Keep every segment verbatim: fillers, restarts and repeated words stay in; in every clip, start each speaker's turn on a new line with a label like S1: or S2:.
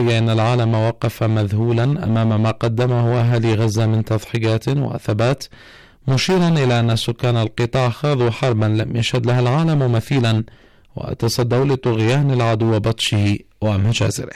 S1: أن العالم وقف مذهولا أمام ما قدمه أهالي غزة من تضحيات وثبات، مشيرا إلى أن سكان القطاع خاضوا حربا لم يشهد لها العالم مثيلا، وتصدوا لطغيان العدو وبطشه ومجازره.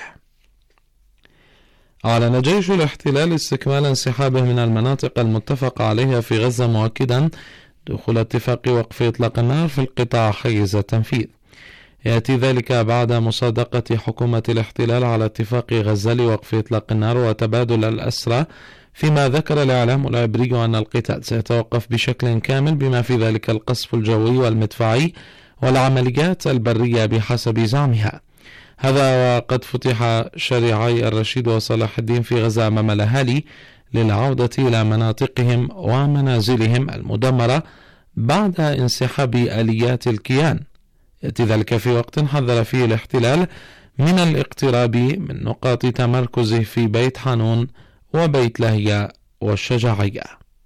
S1: أعلن جيش الاحتلال استكمال انسحابه من المناطق المتفق عليها في غزة، مؤكدا دخول اتفاق وقف إطلاق النار في القطاع حيز التنفيذ. يأتي ذلك بعد مصادقة حكومة الاحتلال على اتفاق غزة لوقف إطلاق النار وتبادل الأسرى، فيما ذكر الإعلام العبري أن القتال سيتوقف بشكل كامل بما في ذلك القصف الجوي والمدفعي والعمليات البرية بحسب زعمها. هذا وقد فتح شارعي الرشيد وصلاح الدين في غزة أمام الأهالي للعودة إلى مناطقهم ومنازلهم المدمرة بعد انسحاب آليات الكيان. يأتي ذلك في وقت حذر فيه الاحتلال من الاقتراب من نقاط تمركزه في بيت حانون وبيت لاهيا والشجاعية.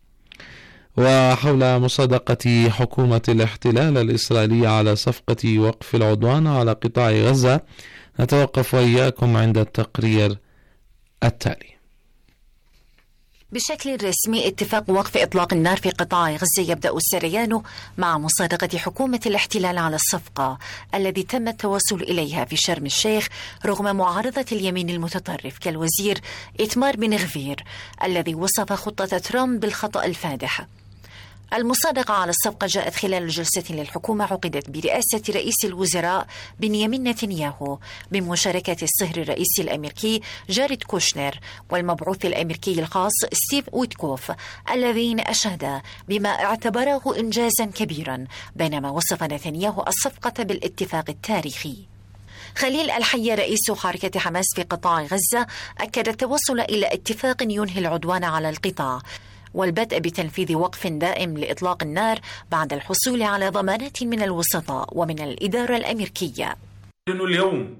S1: وحول مصادقة حكومة الاحتلال الإسرائيلي على صفقة وقف العدوان على قطاع غزة، نتوقف وإياكم عند التقرير التالي.
S2: بشكل رسمي اتفاق وقف إطلاق النار في قطاع غزة يبدأ سريانه مع مصادقة حكومة الاحتلال على الصفقة الذي تم التوصل إليها في شرم الشيخ رغم معارضة اليمين المتطرف كالوزير إتمار بن غفير الذي وصف خطة ترامب بالخطأ الفادح. المصادقة على الصفقة جاءت خلال جلسة للحكومة عقدت برئاسة رئيس الوزراء بنيامين نتنياهو بمشاركة الصهر الرئيسي الأمريكي جاريد كوشنر والمبعوث الأمريكي الخاص ستيف ويتكوف، الذين أشادا بما اعتبره إنجازا كبيرا، بينما وصف نتنياهو الصفقة بالاتفاق التاريخي. خليل الحية رئيس حركة حماس في قطاع غزة أكد التوصل إلى اتفاق ينهي العدوان على القطاع والبدء بتنفيذ وقف دائم لإطلاق النار بعد الحصول على ضمانات من الوسطاء ومن الإدارة الأمريكية.
S3: اليوم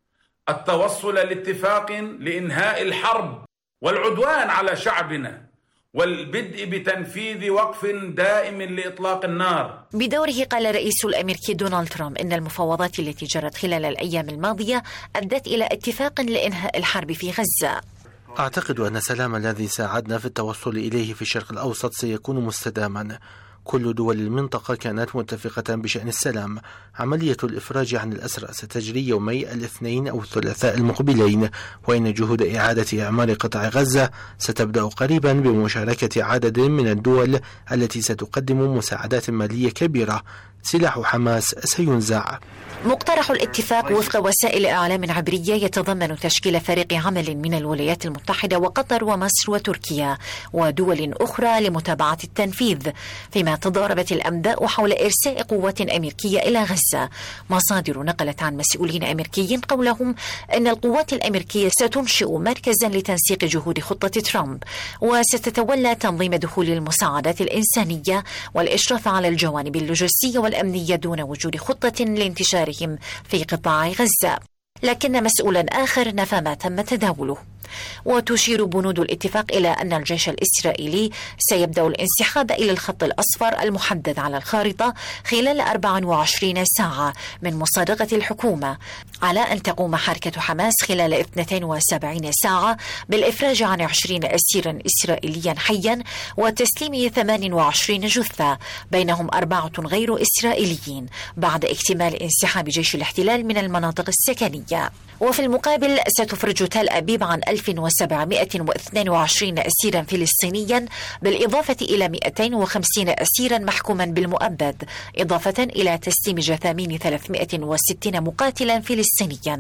S3: التوصل لاتفاق لإنهاء الحرب والعدوان على شعبنا والبدء بتنفيذ وقف دائم لإطلاق النار.
S2: بدوره قال الرئيس الأمريكي دونالد ترامب إن المفاوضات التي جرت خلال الأيام الماضية أدت إلى اتفاق لإنهاء الحرب في غزة.
S4: أعتقد أن السلام الذي ساعدنا في التوصل إليه في الشرق الأوسط سيكون مستداما. كل دول المنطقة كانت متفقة بشأن السلام. عملية الإفراج عن الأسرى ستجري يومي الاثنين أو الثلاثاء المقبلين، وإن جهود إعادة إعمار قطاع غزة ستبدأ قريبا بمشاركة عدد من الدول التي ستقدم مساعدات مالية كبيرة. سلاح حماس سينزع.
S2: مقترح الاتفاق وفق وسائل إعلام عبرية يتضمن تشكيل فريق عمل من الولايات المتحدة وقطر ومصر وتركيا ودول أخرى لمتابعة التنفيذ، فيما تضاربت الأنباء حول إرساء قوات أمريكية إلى غزة. مصادر نقلت عن مسؤولين أمريكيين قولهم أن القوات الأمريكية ستنشئ مركزا لتنسيق جهود خطة ترامب، وستتولى تنظيم دخول المساعدات الإنسانية والإشراف على الجوانب اللوجستية والأمنية دون وجود خطة لانتشارهم في قطاع غزة. لكن مسؤولا آخر نفى ما تم تداوله. وتشير بنود الاتفاق إلى أن الجيش الإسرائيلي سيبدأ الانسحاب إلى الخط الأصفر المحدد على الخارطة خلال أربع وعشرين ساعة من مصادقة الحكومة، على أن تقوم حركة حماس خلال اثنتين وسبعين ساعة بالإفراج عن عشرين أسيرا إسرائيليا حيا وتسليم ثمان وعشرين جثة، بينهم أربعة غير إسرائيليين، بعد اكتمال انسحاب جيش الاحتلال من المناطق السكنية. وفي المقابل ستفرج تل أبيب عن ألف وسبعمائة واثنين وعشرين أسيرا فلسطينيا، بالإضافة إلى مئتين وخمسين أسيرا محكوما بالمؤبد، إضافة إلى تسليم جثامين ثلاثمائة وستين مقاتلا فلسطينيا.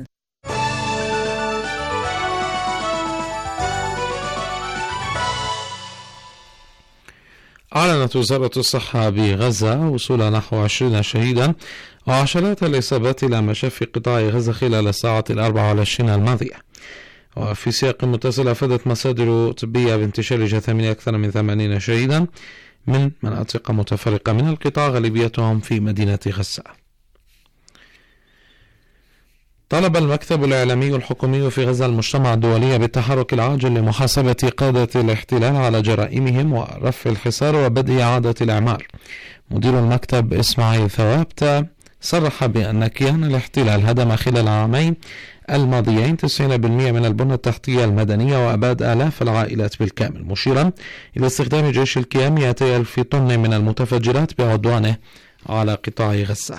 S1: أعلنت وزارة الصحة بغزة وصول نحو عشرين شهيدا وعشرات الإصابات إلى مشافي قطاع غزة خلال الساعة الأربع والعشرين الماضية. وفي سياق متصل أفادت مصادر طبية بانتشار جثامين أكثر من ثمانين شهيدا من مناطق متفرقة من القطاع، غالبيتهم في مدينة غزة. طلب المكتب الإعلامي الحكومي في غزة المجتمع الدولي بالتحرك العاجل لمحاسبة قادة الاحتلال على جرائمهم ورفع الحصار وبدء إعادة الإعمار. مدير المكتب إسماعيل ثوابت صرح بأن كيان الاحتلال هدم خلال عامين الماضيين تسعين بالمئة من البنى التحتية المدنية وأباد آلاف العائلات بالكامل، مشيرا إلى استخدام جيش الكيان مئتي ألف طن من المتفجرات بعدوانه على قطاع غزة.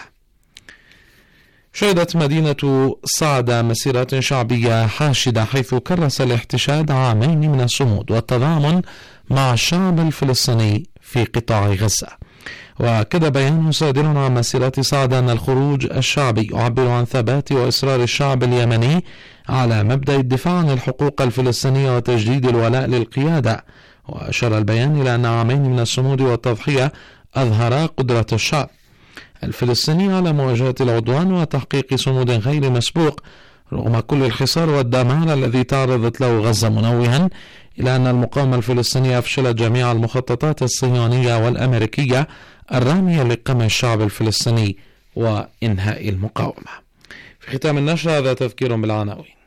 S1: شهدت مدينة صعدة مسيرات شعبية حاشدة حيث كرس الاحتشاد عامين من الصمود والتضامن مع الشعب الفلسطيني في قطاع غزة. وأكد بيان صادر عن مسيرات صعدة أن الخروج الشعبي يعبر عن ثبات وإصرار الشعب اليمني على مبدأ الدفاع عن الحقوق الفلسطينية وتجديد الولاء للقيادة. وأشار البيان إلى أن عامين من الصمود والتضحية أظهرا قدرة الشعب الفلسطيني على مواجهة العدوان وتحقيق صمود غير مسبوق رغم كل الحصار والدمار الذي تعرضت له غزة، منوها إلى أن المقاومة الفلسطينية أفشلت جميع المخططات الصهيونية والأمريكية الرامية لقمع الشعب الفلسطيني وإنهاء المقاومة. في ختام النشرة هذا تذكير بالعناوين.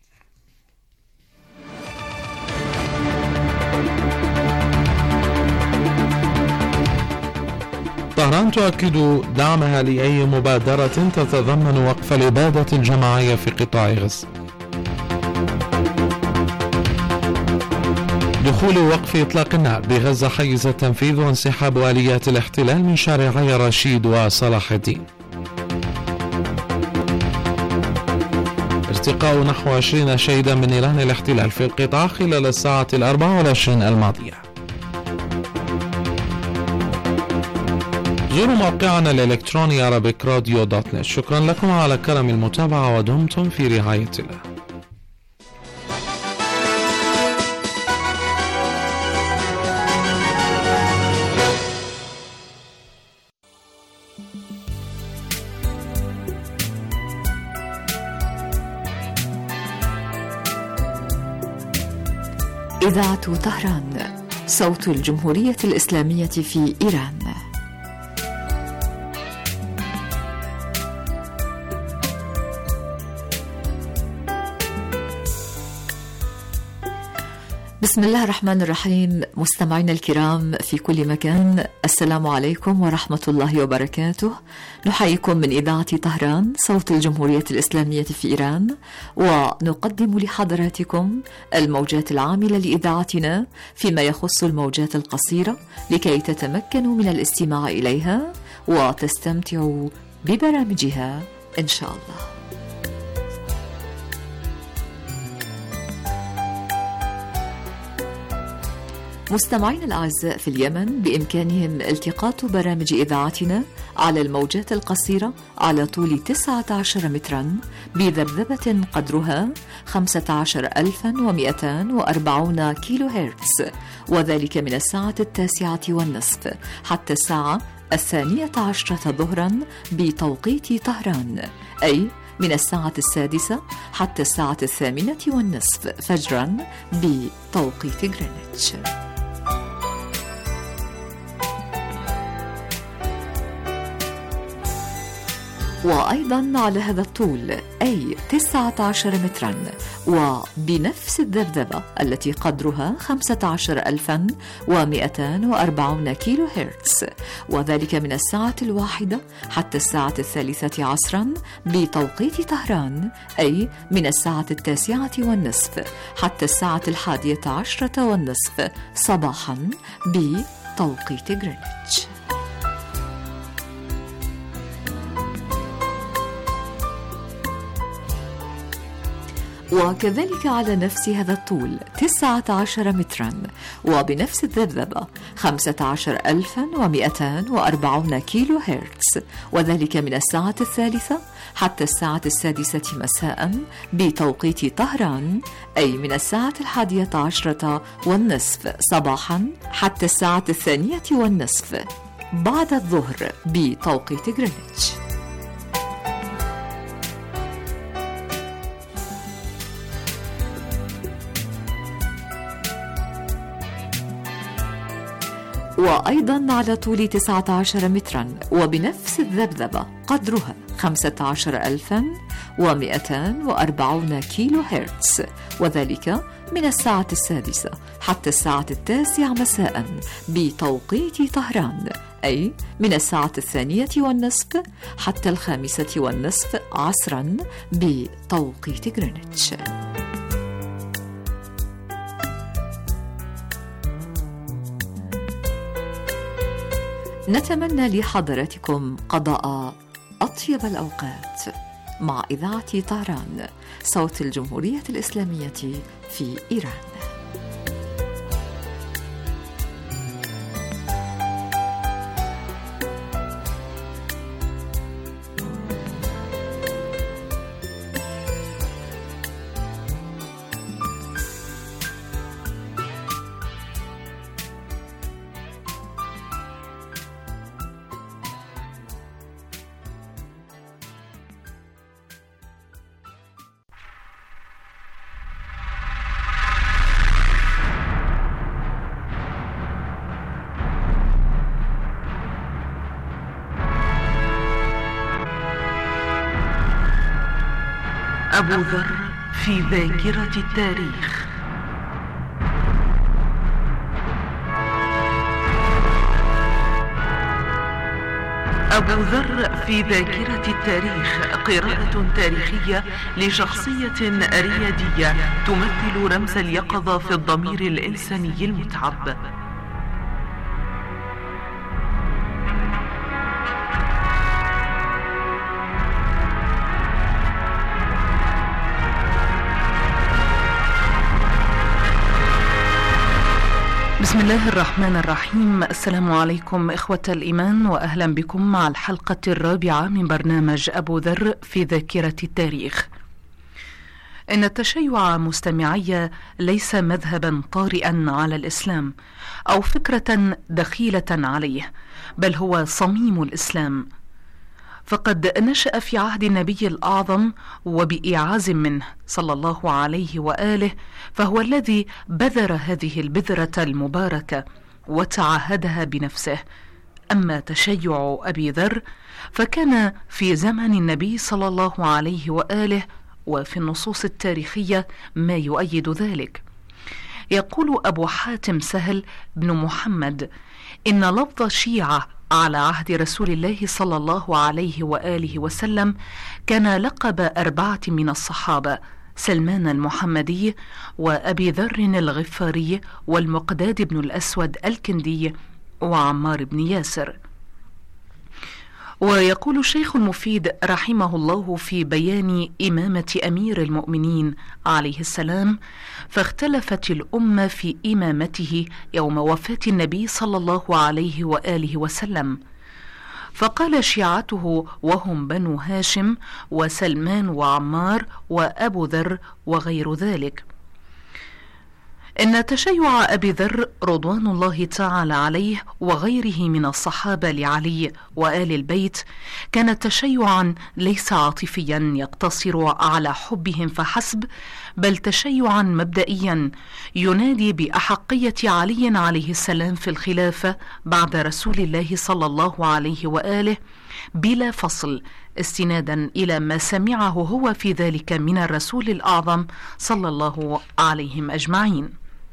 S1: طهران تؤكد دعمها لأي مبادرة تتضمن وقف الإبادة الجماعية في قطاع غزة. دخول وقف إطلاق النار بغزة حيز التنفيذ وانسحاب آليات الاحتلال من شارعي رشيد وصلاح الدين. ارتقاء نحو عشرين شهيدا من نيران الاحتلال في القطاع خلال الساعة الأربع والعشرين الماضية. زوروا موقعنا الإلكتروني عربيك راديو دوت نت. شكرا لكم على كرم المتابعة ودمتم في رعاية الله.
S5: إذاعة طهران، صوت الجمهورية الإسلامية في إيران. بسم الله الرحمن الرحيم. مستمعينا الكرام في كل مكان، السلام عليكم ورحمة الله وبركاته. نحييكم من إذاعة طهران، صوت الجمهورية الإسلامية في إيران، ونقدم لحضراتكم الموجات العاملة لإذاعتنا فيما يخص الموجات القصيرة لكي تتمكنوا من الاستماع إليها وتستمتعوا ببرامجها إن شاء الله. مستمعينا الأعزاء في اليمن بإمكانهم التقاط برامج إذاعتنا على الموجات القصيرة على طول تسعة عشر مترا بذبذبة قدرها خمسة عشر ألفا ومئتان وأربعين كيلو هرتز، وذلك من الساعة التاسعة والنصف حتى الساعة الثانية عشرة ظهرا بتوقيت طهران، أي من الساعة السادسة حتى الساعة الثامنة والنصف فجرا بتوقيت غرينتش. وأيضا على هذا الطول أي تسعة عشر مترا وبنفس الذبذبة التي قدرها خمسة عشر ألفا ومئتان وأربعين كيلو هرتز، وذلك من الساعة الواحدة حتى الساعة الثالثة عصرا بتوقيت طهران، أي من الساعة التاسعة والنصف حتى الساعة الحادية عشرة والنصف صباحا بتوقيت غرينتش. وكذلك على نفس هذا الطول تسعة عشر مترا وبنفس الذبذبة خمسة عشر ألفا ومئتان وأربعين كيلو هرتز، وذلك من الساعة الثالثة حتى الساعة السادسة مساء بتوقيت طهران، أي من الساعة الحادية عشرة والنصف صباحا حتى الساعة الثانية والنصف بعد الظهر بتوقيت غرينتش. وأيضا على طول تسعة عشر مترا وبنفس الذبذبة قدرها خمسة عشر ألفا ومئتين وأربعين كيلو هرتز، وذلك من الساعة السادسة حتى الساعة التاسعة مساء بتوقيت طهران، أي من الساعة الثانية والنصف حتى الخامسة والنصف عصرا بتوقيت غرينتش. نتمنى لحضراتكم قضاء أطيب الأوقات مع إذاعة طهران، صوت الجمهورية الإسلامية في إيران.
S6: أبو ذر في ذاكرة التاريخ. أبو ذر في ذاكرة التاريخ، قراءة تاريخية لشخصية ريادية تمثل رمز اليقظة في الضمير الإنساني المتعب. بسم الله الرحمن الرحيم. السلام عليكم إخوة الإيمان، وأهلا بكم مع الحلقة الرابعة من برنامج أبو ذر في ذاكرة التاريخ. إن التشيع مستمعي ليس مذهبا طارئا على الإسلام أو فكرة دخيلة عليه، بل هو صميم الإسلام، فقد نشأ في عهد النبي الأعظم وبإعاز منه صلى الله عليه وآله، فهو الذي بذر هذه البذرة المباركة وتعهدها بنفسه. أما تشيع أبي ذر فكان في زمن النبي صلى الله عليه وآله، وفي النصوص التاريخية ما يؤيد ذلك. يقول أبو حاتم سهل بن محمد إن لفظ شيعة على عهد رسول الله صلى الله عليه وآله وسلم كان لقب أربعة من الصحابة: سلمان المحمدي، وأبي ذر الغفاري، والمقداد بن الأسود الكندي، وعمار بن ياسر. ويقول الشيخ المفيد رحمه الله في بيان إمامة أمير المؤمنين عليه السلام: فاختلفت الأمة في إمامته يوم وفاة النبي صلى الله عليه وآله وسلم، فقال شيعته وهم بنو هاشم وسلمان وعمار وأبو ذر وغير ذلك. إن تشيع أبي ذر رضوان الله تعالى عليه وغيره من الصحابة لعلي وآل البيت كان تشيعا ليس عاطفيا يقتصر على حبهم فحسب، بل تشيعا مبدئيا ينادي بأحقية علي عليه السلام في الخلافة بعد رسول الله صلى الله عليه وآله بلا فصل، استنادا إلى ما سمعه هو في ذلك من الرسول الأعظم صلى الله عليهم أجمعين.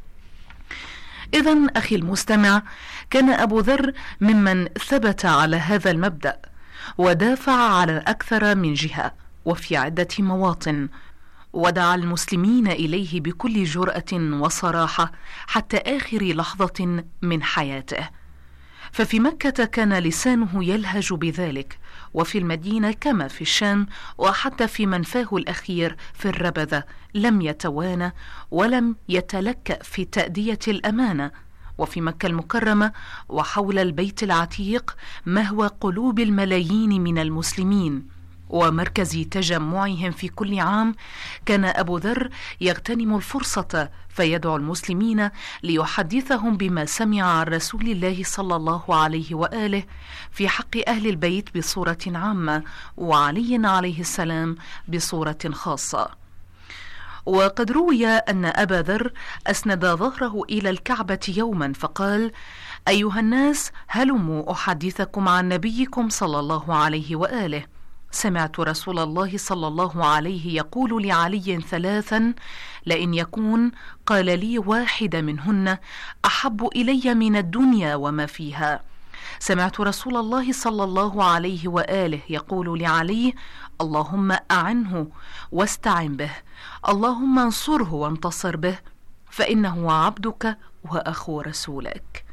S6: إذن أخي المستمع، كان أبو ذر ممن ثبت على هذا المبدأ ودافع على أكثر من جهة وفي عدة مواطن، ودعا المسلمين إليه بكل جرأة وصراحة حتى آخر لحظة من حياته. ففي مكة كان لسانه يلهج بذلك، وفي المدينة كما في الشام، وحتى في منفاه الأخير في الربذة لم يتوانى ولم يتلكأ في تأدية الأمانة، وفي مكة المكرمة وحول البيت العتيق مهوى قلوب الملايين من المسلمين ومركز تجمعهم في كل عام، كان أبو ذر يغتنم الفرصة فيدعو المسلمين ليحدثهم بما سمع عن رسول الله صلى الله عليه وآله في حق أهل البيت بصورة عامة، وعلي عليه السلام بصورة خاصة. وقد روي أن أبا ذر أسند ظهره إلى الكعبة يوما فقال: أيها الناس، هلموا أحدثكم عن نبيكم صلى الله عليه وآله. سمعت رسول الله صلى الله عليه يقول لعلي ثلاثا: لئن يكون قال لي واحدة منهن أحب إلي من الدنيا وما فيها. سمعت رسول الله صلى الله عليه وآله يقول لعلي: اللهم أعنه واستعن به، اللهم انصره وانتصر به، فإنه عبدك وأخو رسولك.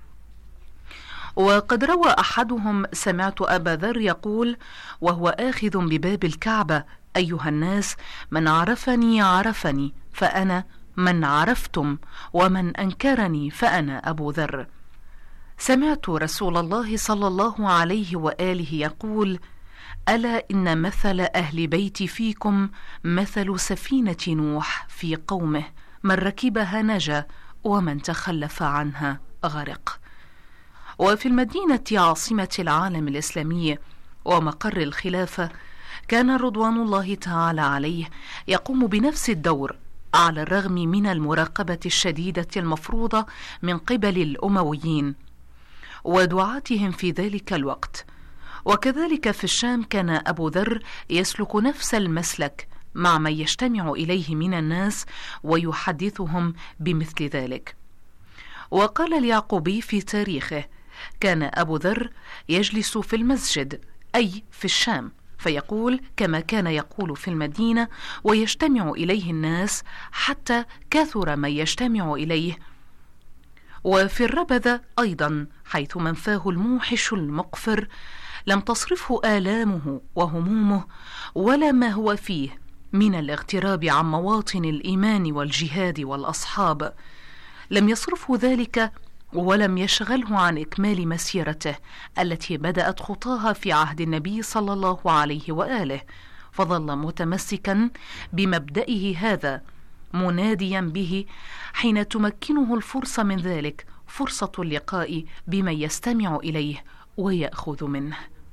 S6: وقد روى أحدهم: سمعت أبا ذر يقول وهو آخذ بباب الكعبة: أيها الناس، من عرفني عرفني، فأنا من عرفتم، ومن أنكرني فأنا أبو ذر. سمعت رسول الله صلى الله عليه وآله يقول: ألا إن مثل أهل بيتي فيكم مثل سفينة نوح في قومه، من ركبها نجا ومن تخلف عنها غرق. وفي المدينة عاصمة العالم الإسلامي ومقر الخلافة كان رضوان الله تعالى عليه يقوم بنفس الدور، على الرغم من المراقبة الشديدة المفروضة من قبل الأمويين ودعاتهم في ذلك الوقت. وكذلك في الشام كان أبو ذر يسلك نفس المسلك مع من يجتمع إليه من الناس ويحدثهم بمثل ذلك. وقال اليعقوبي في تاريخه: كان أبو ذر يجلس في المسجد، أي في الشام، فيقول كما كان يقول في المدينة، ويجتمع إليه الناس حتى كثر من يجتمع إليه. وفي الربذة أيضا، حيث منفاه الموحش المقفر لم تصرفه آلامه وهمومه ولا ما هو فيه من الاغتراب عن مواطن الإيمان والجهاد والأصحاب، لم يصرفه ذلك ولم يشغله عن إكمال مسيرته التي بدأت خطاها في عهد النبي صلى الله عليه وآله، فظل متمسكا بمبدئه هذا، مناديا به حين تمكنه الفرصة من ذلك، فرصة اللقاء بمن يستمع إليه ويأخذ منه.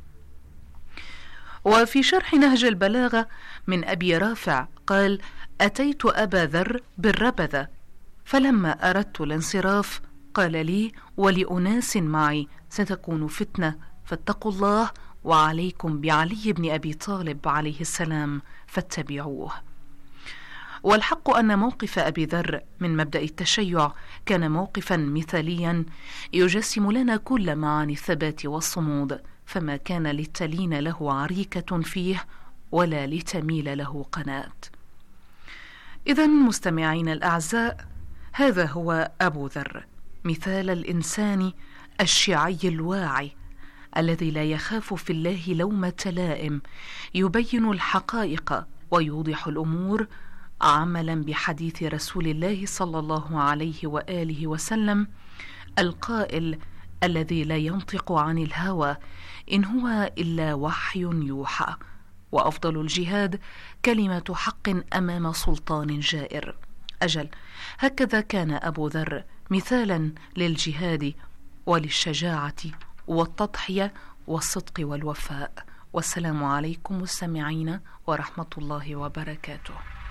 S6: وفي شرح نهج البلاغة من أبي رافع قال: أتيت أبا ذر بالربذة، فلما أردت الانصراف قال لي ولأناس معي: ستكون فتنة، فاتقوا الله، وعليكم بعلي بن أبي طالب عليه السلام فاتبعوه. والحق أن موقف أبي ذر من مبدأ التشيع كان موقفا مثاليا يجسم لنا كل معاني الثبات والصمود، فما كان للتلين له عريكة فيه ولا لتميل له قناة. إذن مستمعين الأعزاء، هذا هو أبو ذر، مثال الإنسان الشيعي الواعي الذي لا يخاف في الله لومة لائم، يبين الحقائق ويوضح الأمور عملا بحديث رسول الله صلى الله عليه وآله وسلم القائل: الذي لا ينطق عن الهوى إن هو إلا وحي يوحى. وأفضل الجهاد كلمة حق أمام سلطان جائر. أجل، هكذا كان أبو ذر مثالا للجهاد وللشجاعة والتضحية والصدق والوفاء. والسلام عليكم مستمعين ورحمة الله وبركاته.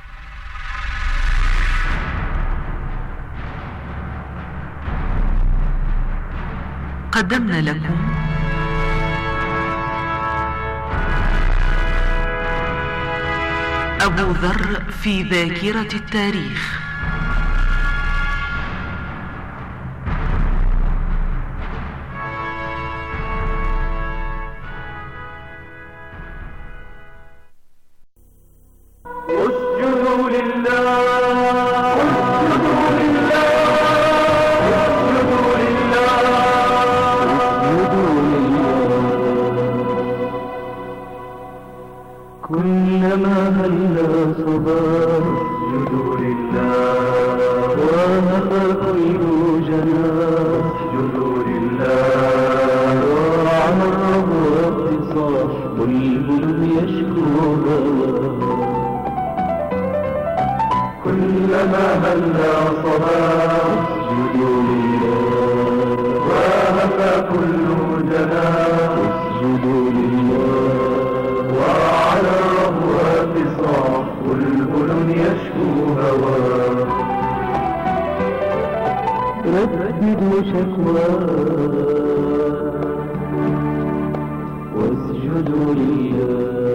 S5: قدمنا لكم أبو ذر في ذاكرة التاريخ.
S7: اسجدوا لله، كلما هلا صباح اسجدوا لله، وهفى كل جناح اسجدوا لله، وعلى الربوة صاح بلبل يشكو هواه، كلما هلا صباح اسجدوا لله، وهفى كل جناح اسجدوا لله، وعلى الربوة صاح بلبل يشكو هواه، رددوا شكواه واسجدوا لله.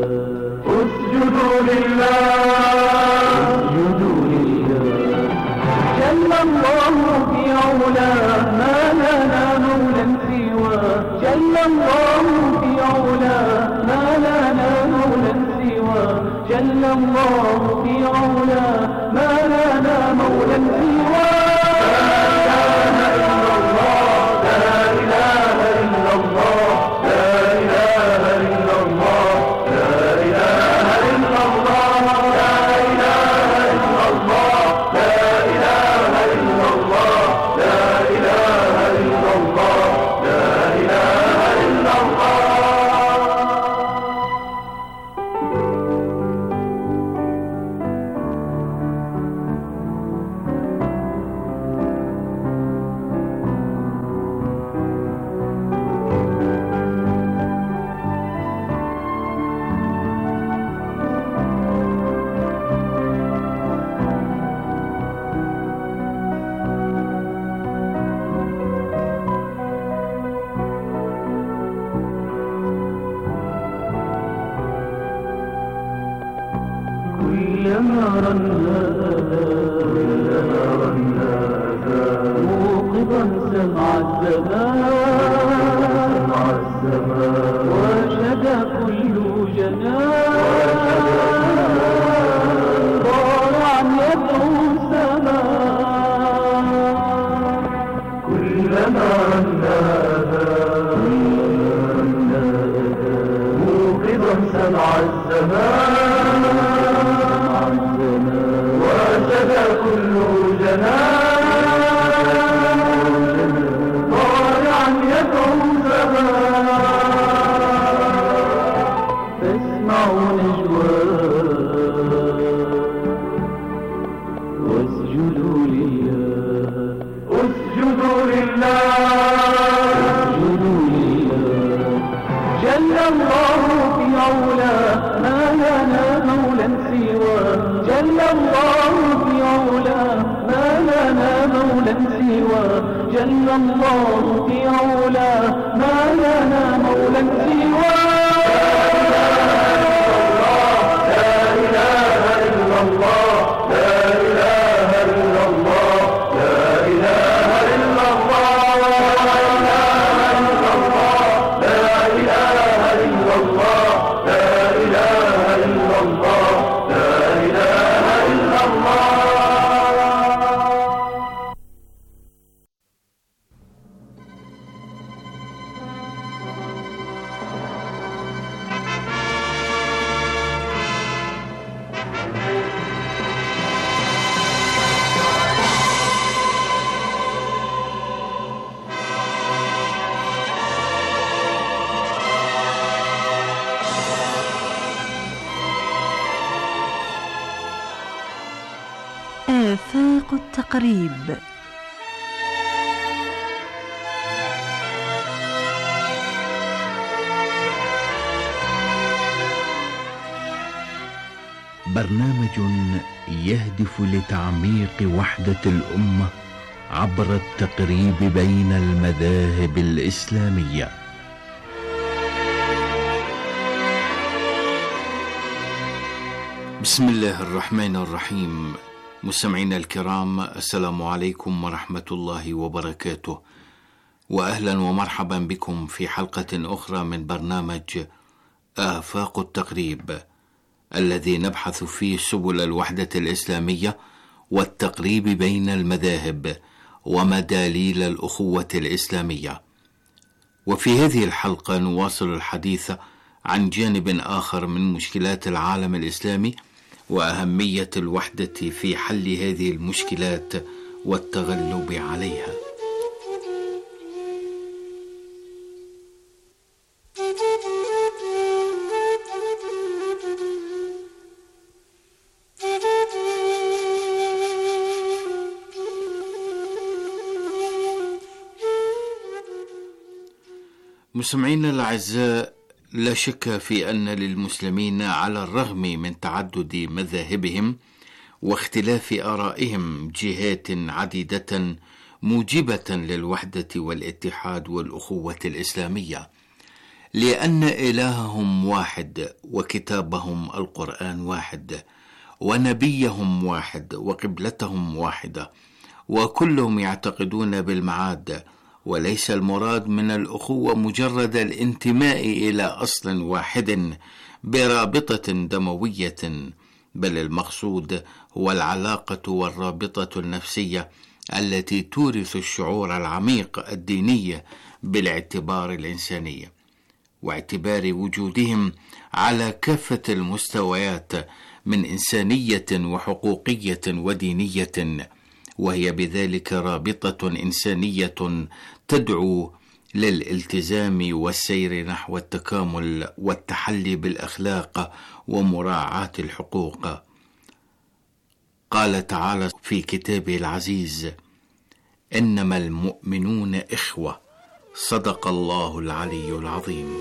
S6: آفاق التقريب.
S8: برنامج يهدف لتعميق وحدة الأمة عبر التقريب بين المذاهب الإسلامية. بسم الله الرحمن الرحيم. مستمعينا الكرام، السلام عليكم ورحمة الله وبركاته، وأهلا ومرحبا بكم في حلقة أخرى من برنامج آفاق التقريب، الذي نبحث فيه سبل الوحدة الإسلامية والتقريب بين المذاهب ومداليل الأخوة الإسلامية. وفي هذه الحلقة نواصل الحديث عن جانب آخر من مشكلات العالم الإسلامي وأهمية الوحدة في حل هذه المشكلات والتغلب عليها. مستمعينا الأعزاء، لا شك في أن للمسلمين على الرغم من تعدد مذاهبهم واختلاف آرائهم جهات عديدة موجبة للوحدة والاتحاد والأخوة الإسلامية، لأن إلههم واحد، وكتابهم القرآن واحد، ونبيهم واحد، وقبلتهم واحدة، وكلهم يعتقدون بالمعاد. وليس المراد من الأخوة مجرد الانتماء إلى أصل واحد برابطة دموية، بل المقصود هو العلاقة والرابطة النفسية التي تورث الشعور العميق الديني بالاعتبار الإنساني، واعتبار وجودهم على كافة المستويات من إنسانية وحقوقية ودينية، وهي بذلك رابطة إنسانية تدعو للالتزام والسير نحو التكامل والتحلي بالأخلاق ومراعاة الحقوق. قال تعالى في كتابه العزيز: إنما المؤمنون إخوة. صدق الله العلي العظيم.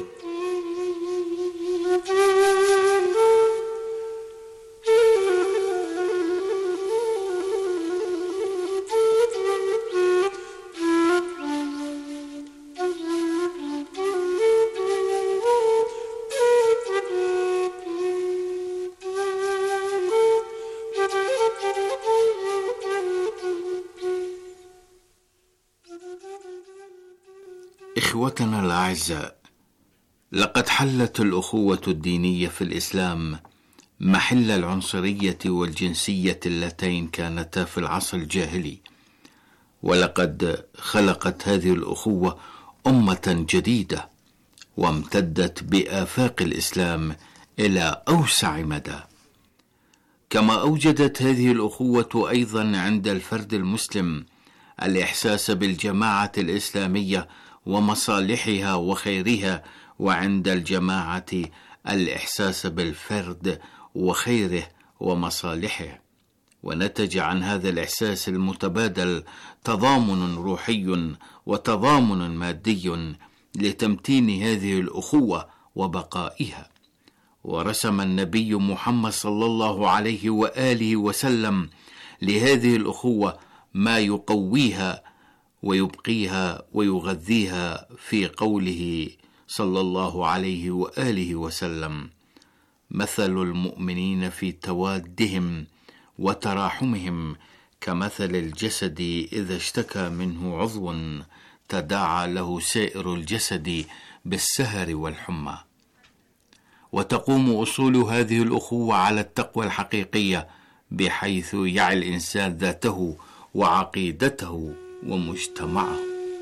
S8: إخوتنا الأعزاء، لقد حلت الأخوة الدينية في الإسلام محل العنصرية والجنسية اللتين كانتا في العصر الجاهلي، ولقد خلقت هذه الأخوة أمة جديدة، وامتدت بآفاق الإسلام إلى أوسع مدى. كما أوجدت هذه الأخوة أيضا عند الفرد المسلم الإحساس بالجماعة الإسلامية ومصالحها وخيرها، وعند الجماعة الإحساس بالفرد وخيره ومصالحه، ونتج عن هذا الإحساس المتبادل تضامن روحي وتضامن مادي لتمتين هذه الأخوة وبقائها. ورسم النبي محمد صلى الله عليه وآله وسلم لهذه الأخوة ما يقويها ويبقيها ويغذيها في قوله صلى الله عليه وآله وسلم: مثل المؤمنين في توادهم وتراحمهم كمثل الجسد إذا اشتكى منه عضو تداعى له سائر الجسد بالسهر والحمى. وتقوم أصول هذه الأخوة على التقوى الحقيقية، بحيث يعي الإنسان ذاته وعقيدته ومجتمعه.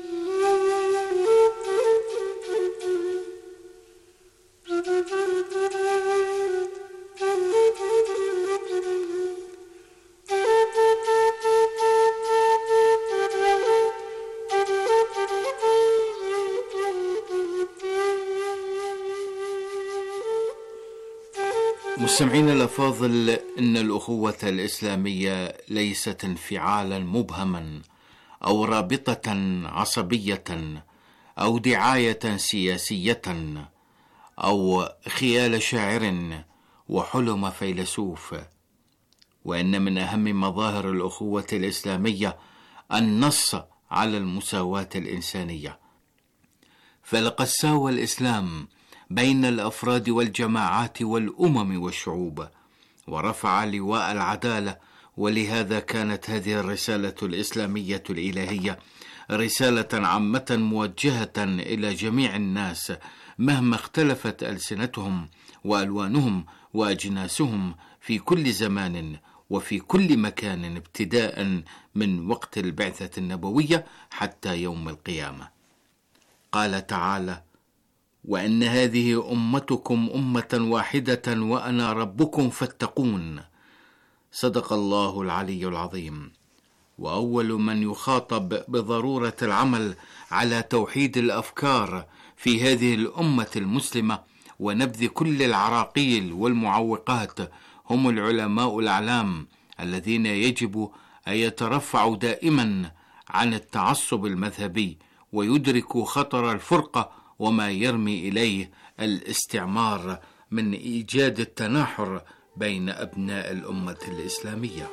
S8: مستمعين الأفاضل، إن الأخوة الإسلامية ليست انفعالا مبهما أو رابطة عصبية أو دعاية سياسية أو خيال شاعر وحلم فيلسوف، وإن من أهم مظاهر الأخوة الإسلامية النص على المساواة الإنسانية، فلقد ساوى الإسلام بين الأفراد والجماعات والأمم والشعوب، ورفع لواء العدالة. ولهذا كانت هذه الرسالة الإسلامية الإلهية رسالة عامة موجهة إلى جميع الناس مهما اختلفت ألسنتهم وألوانهم وأجناسهم في كل زمان وفي كل مكان، ابتداء من وقت البعثة النبوية حتى يوم القيامة. قال تعالى: وأن هذه أمتكم أمة واحدة وأنا ربكم فاتقون. صدق الله العلي العظيم. وأول من يخاطب بضرورة العمل على توحيد الأفكار في هذه الأمة المسلمة ونبذ كل العراقيل والمعوقات هم العلماء الأعلام، الذين يجب أن يترفعوا دائما عن التعصب المذهبي، ويدركوا خطر الفرقة وما يرمي إليه الاستعمار من إيجاد التناحر بين أبناء الأمة الإسلامية.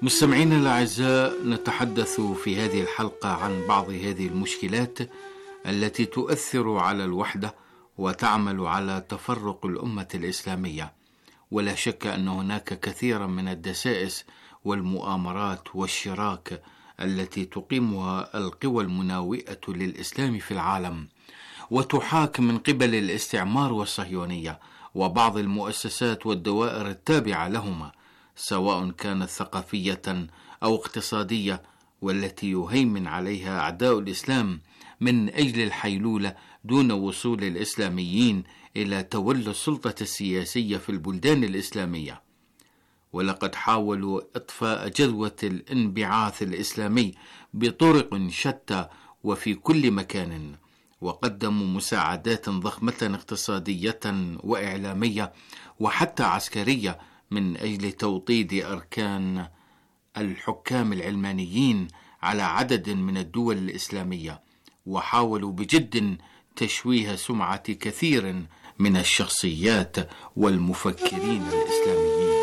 S8: مستمعينا الأعزاء، نتحدث في هذه الحلقة عن بعض هذه المشكلات التي تؤثر على الوحدة وتعمل على تفرق الأمة الإسلامية. ولا شك أن هناك كثيرا من الدسائس والمؤامرات والشراك التي تقيمها القوى المناوئة للإسلام في العالم، وتحاك من قبل الاستعمار والصهيونية وبعض المؤسسات والدوائر التابعة لهما، سواء كانت ثقافية أو اقتصادية، والتي يهيمن عليها أعداء الإسلام من أجل الحيلولة دون وصول الإسلاميين إلى تولي السلطة السياسية في البلدان الإسلامية. ولقد حاولوا إطفاء جذوة الانبعاث الإسلامي بطرق شتى وفي كل مكان، وقدموا مساعدات ضخمة اقتصادية وإعلامية وحتى عسكرية من أجل توطيد أركان الحكام العلمانيين على عدد من الدول الإسلامية، وحاولوا بجد تشويه سمعة كثير من الشخصيات والمفكرين الإسلاميين.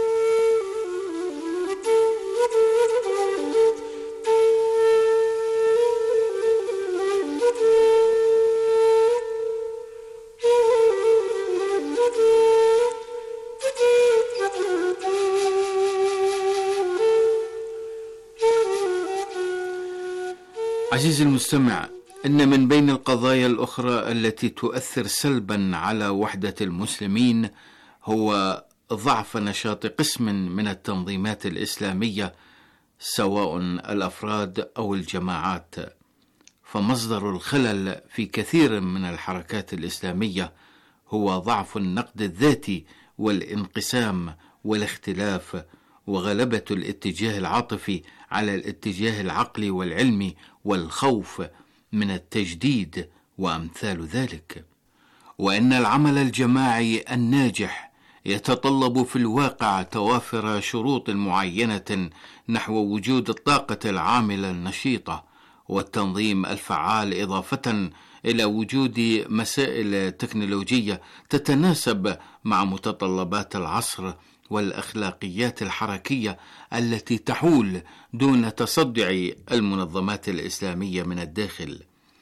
S8: عزيزي المستمع، إن من بين القضايا الأخرى التي تؤثر سلبا على وحدة المسلمين هو ضعف نشاط قسم من التنظيمات الإسلامية، سواء الأفراد أو الجماعات. فمصدر الخلل في كثير من الحركات الإسلامية هو ضعف النقد الذاتي والانقسام والاختلاف، وغلبة الاتجاه العاطفي على الاتجاه العقلي والعلمي، والخوف من التجديد وأمثال ذلك. وإن العمل الجماعي الناجح يتطلب في الواقع توافر شروط معينة نحو وجود الطاقة العاملة النشيطة والتنظيم الفعال، إضافة إلى وجود مسائل تكنولوجية تتناسب مع متطلبات العصر والأخلاقيات الحركية التي تحول دون تصدع المنظمات الإسلامية من الداخل.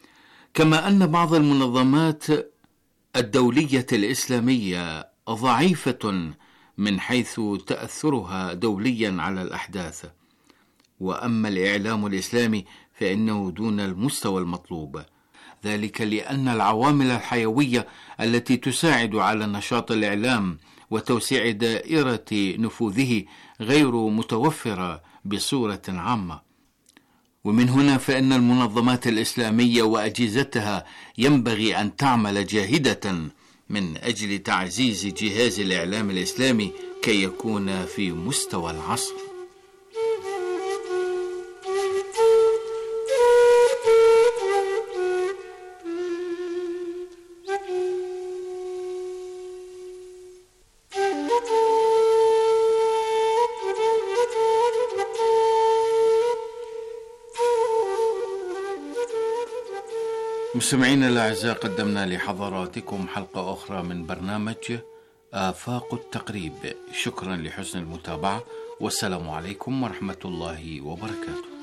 S8: كما أن بعض المنظمات الدولية الإسلامية ضعيفة من حيث تأثرها دوليا على الأحداث. وأما الإعلام الإسلامي فإنه دون المستوى المطلوب، ذلك لأن العوامل الحيوية التي تساعد على نشاط الإعلام وتوسيع دائرة نفوذه غير متوفرة بصورة عامة. ومن هنا فإن المنظمات الإسلامية وأجهزتها ينبغي أن تعمل جاهدة من أجل تعزيز جهاز الإعلام الإسلامي كي يكون في مستوى العصر. مستمعينا الأعزاء، قدمنا لحضراتكم حلقة أخرى من برنامج آفاق التقريب. شكرا لحسن المتابعة، والسلام عليكم ورحمة الله وبركاته.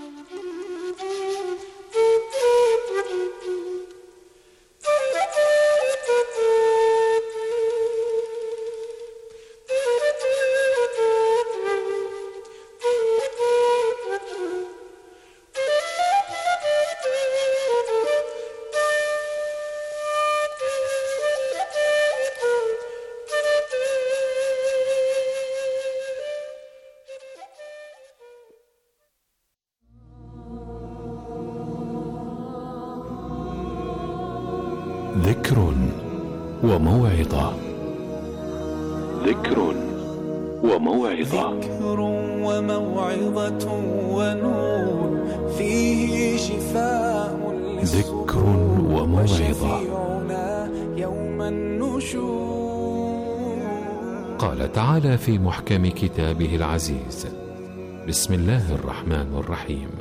S9: ذكر وموعظة. ذكر وموعظة.
S10: ذكر وموعظة ونور فيه شفاء.
S9: ذكر وموعظة.
S10: يوم النشور.
S9: قال تعالى في محكم كتابه العزيز: بسم الله الرحمن الرحيم: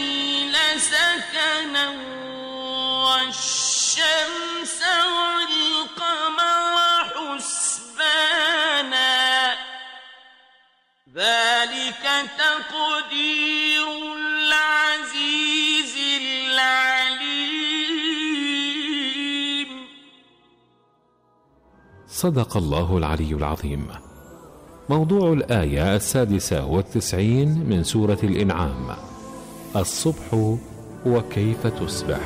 S11: والشمس والقمر تقدير العزيز العليم.
S9: صدق الله العلي العظيم. موضوع الآية السادسة والتسعين من سورة الإنعام: الصبح وكيف تصبح.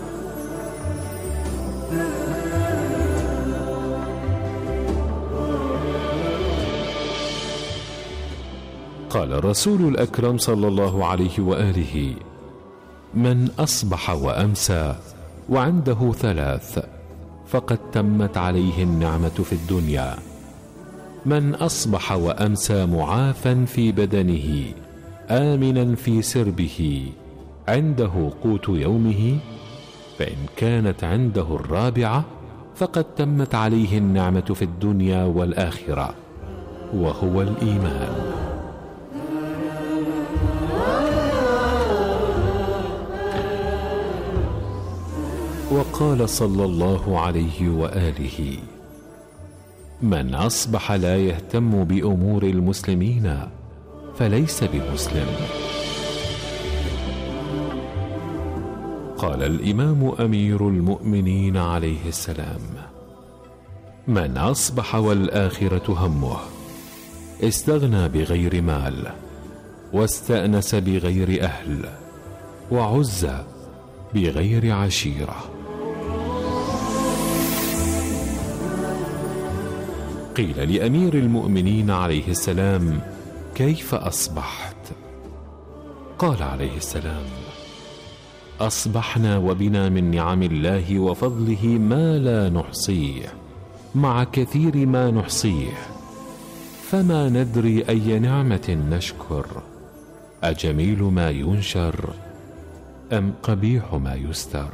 S9: قال الرسول الأكرم صلى الله عليه وآله: من أصبح وأمسى وعنده ثلاث فقد تمت عليه النعمة في الدنيا: من أصبح وأمسى معافا في بدنه آمنا في سربه عنده قوت يومه، فإن كانت عنده الرابعة فقد تمت عليه النعمة في الدنيا والآخرة، وهو الإيمان. وقال صلى الله عليه وآله: من أصبح لا يهتم بأمور المسلمين فليس بمسلم. قال الإمام أمير المؤمنين عليه السلام: من أصبح والآخرة همه استغنى بغير مال، واستأنس بغير أهل، وعز بغير عشيرة. قيل لأمير المؤمنين عليه السلام: كيف أصبحت؟ قال عليه السلام: أصبحنا وبنا من نعم الله وفضله ما لا نحصيه، مع كثير ما نحصيه، فما ندري أي نعمة نشكر، أجميل ما ينشر أم قبيح ما يستر.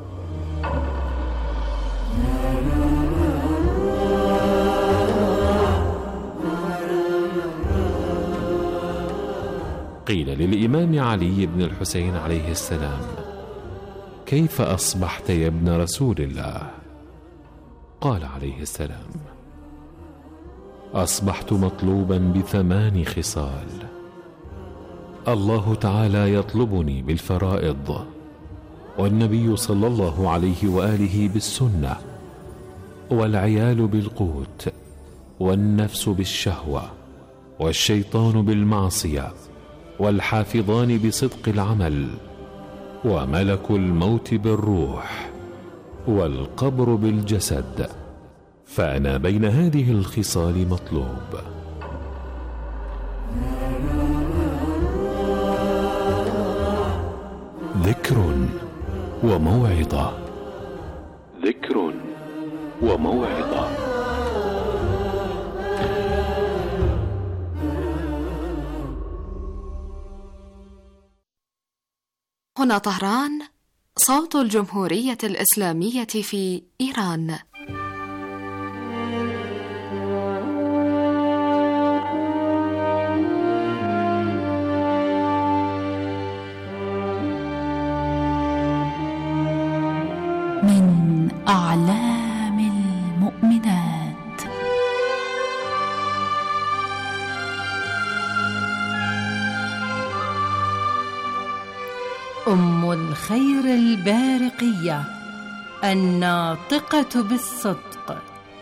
S9: قيل للإمام علي بن الحسين عليه السلام: كيف أصبحت يا ابن رسول الله؟ قال عليه السلام: أصبحت مطلوبا بثمان خصال: الله تعالى يطلبني بالفرائض، والنبي صلى الله عليه وآله بالسنة، والعيال بالقوت، والنفس بالشهوة، والشيطان بالمعصية، والحافظان بصدق العمل، وملك الموت بالروح، والقبر بالجسد، فأنا بين هذه الخصال مطلوب. ذكر وموعظة، ذكر وموعظة.
S12: هنا طهران، صوت الجمهورية الإسلامية في إيران.
S13: من أعلام المؤمنات. أم الخير البارقية الناطقة بالصدق.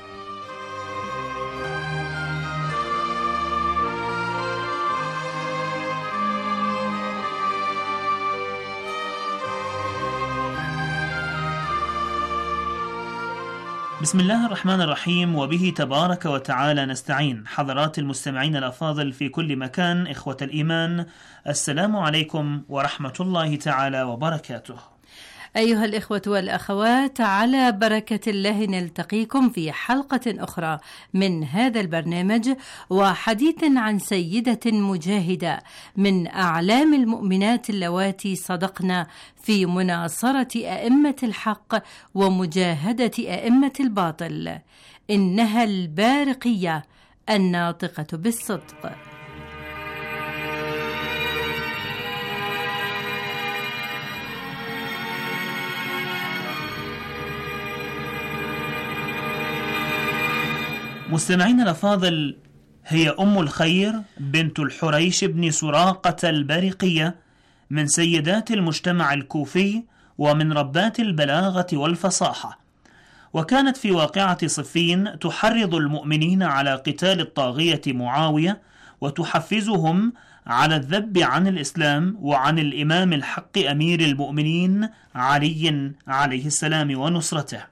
S14: بسم الله الرحمن الرحيم، وبه تبارك وتعالى نستعين. حضرات المستمعين الأفاضل في كل مكان، إخوة الإيمان، السلام عليكم ورحمة الله تعالى وبركاته.
S13: أيها الإخوة والأخوات، على بركة الله نلتقيكم في حلقة أخرى من هذا البرنامج، وحديث عن سيدة مجاهدة من أعلام المؤمنات اللواتي صدقنا في مناصرة أئمة الحق ومجاهدة أئمة الباطل. إنها البارقية الناطقة بالصدق.
S14: مستمعينا الأفاضل، هي أم الخير بنت الحريش بن سراقة البارقية، من سيدات المجتمع الكوفي ومن ربات البلاغة والفصاحة، وكانت في واقعة صفين تحرض المؤمنين على قتال الطاغية معاوية، وتحفزهم على الذب عن الإسلام وعن الإمام الحق أمير المؤمنين علي عليه السلام ونصرته.